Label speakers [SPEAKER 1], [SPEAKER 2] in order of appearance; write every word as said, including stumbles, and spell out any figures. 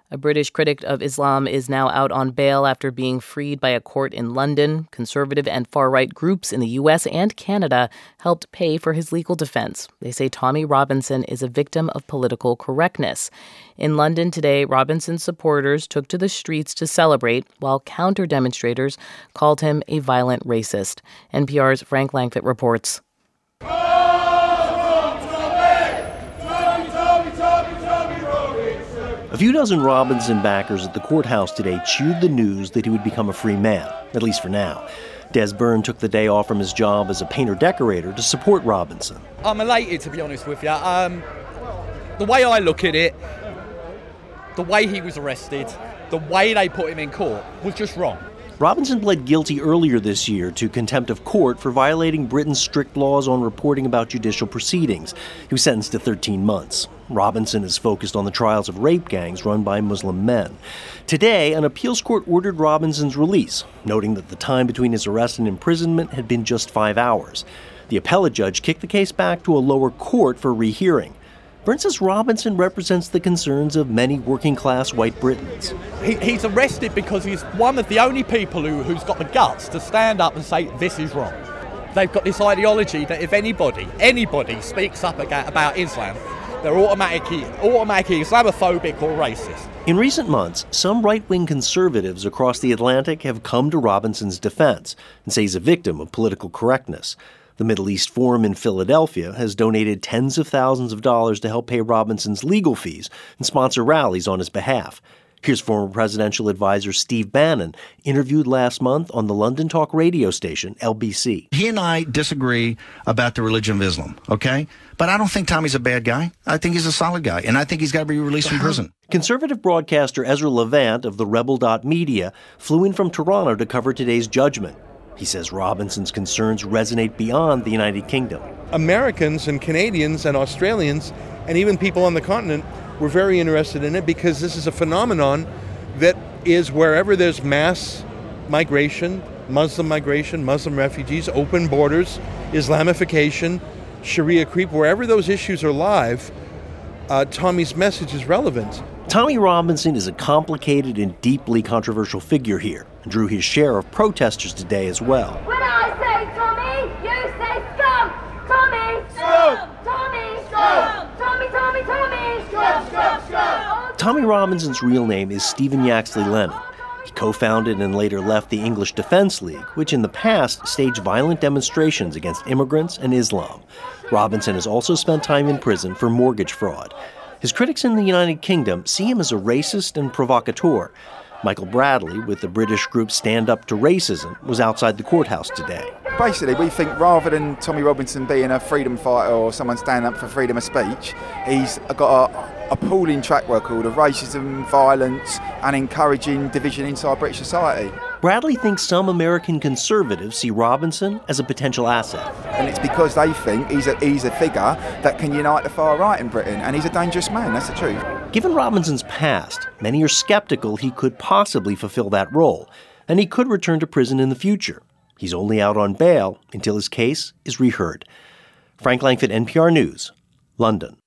[SPEAKER 1] A British critic of Islam is now out on bail after being freed by a court in London. Conservative and far-right groups in the U S and Canada helped pay for his legal defense. They say Tommy Robinson is a victim of political correctness. In London today, Robinson's supporters took to the streets to celebrate, while counter-demonstrators called him a violent racist. N P R's Frank Langfitt reports.
[SPEAKER 2] A few dozen Robinson backers at the courthouse today chewed the news that he would become a free man, at least for now. Des Byrne took the day off from his job as a painter-decorator to support Robinson.
[SPEAKER 3] I'm elated, to be honest with you. Um, the way I look at it, the way he was arrested, the way they put him in court was just wrong.
[SPEAKER 2] Robinson pled guilty earlier this year to contempt of court for violating Britain's strict laws on reporting about judicial proceedings. He was sentenced to thirteen months. Robinson is focused on the trials of rape gangs run by Muslim men. Today, an appeals court ordered Robinson's release, noting that the time between his arrest and imprisonment had been just five hours. The appellate judge kicked the case back to a lower court for rehearing. Byrne says Robinson represents the concerns of many working-class white Britons.
[SPEAKER 3] He, he's arrested because he's one of the only people who, who's got the guts to stand up and say, this is wrong. They've got this ideology that if anybody, anybody speaks up about Islam, they're automatically, automatically Islamophobic or racist.
[SPEAKER 2] In recent months, some right-wing conservatives across the Atlantic have come to Robinson's defense and say he's a victim of political correctness. The Middle East Forum in Philadelphia has donated tens of thousands of dollars to help pay Robinson's legal fees and sponsor rallies on his behalf. Here's former presidential advisor Steve Bannon, interviewed last month on the London talk radio station L B C.
[SPEAKER 4] He and I disagree about the religion of Islam, okay? But I don't think Tommy's a bad guy. I think he's a solid guy, and I think he's got to be released from prison.
[SPEAKER 2] Conservative broadcaster Ezra Levant of the Rebel dot Media flew in from Toronto to cover today's judgment. He says Robinson's concerns resonate beyond the United Kingdom.
[SPEAKER 5] Americans and Canadians and Australians and even people on the continent were very interested in it because this is a phenomenon that is wherever there's mass migration, Muslim migration, Muslim refugees, open borders, Islamification, Sharia creep, wherever those issues are live, uh, Tommy's message is relevant.
[SPEAKER 2] Tommy Robinson is a complicated and deeply controversial figure here and drew his share of protesters today as well.
[SPEAKER 6] When I say Tommy, you say scum! Tommy! Scum! Tommy! Scum! Tommy, Tommy, Tommy! Scum, scum, scum!
[SPEAKER 2] Tommy Robinson's real name is Stephen Yaxley Lennon. He co-founded and later left the English Defense League, which in the past staged violent demonstrations against immigrants and Islam. Robinson has also spent time in prison for mortgage fraud. His critics in the United Kingdom see him as a racist and provocateur. Michael Bradley, with the British group Stand Up to Racism, was outside the courthouse today.
[SPEAKER 7] Basically, we think rather than Tommy Robinson being a freedom fighter or someone standing up for freedom of speech, he's got a appalling track record of racism, violence and encouraging division inside British society.
[SPEAKER 2] Bradley thinks some American conservatives see Robinson as a potential asset.
[SPEAKER 7] And it's because they think he's a, he's a figure that can unite the far right in Britain, and he's a dangerous man, that's the truth.
[SPEAKER 2] Given Robinson's past, many are skeptical he could possibly fulfill that role, and he could return to prison in the future. He's only out on bail until his case is reheard. Frank Langfitt, N P R News, London.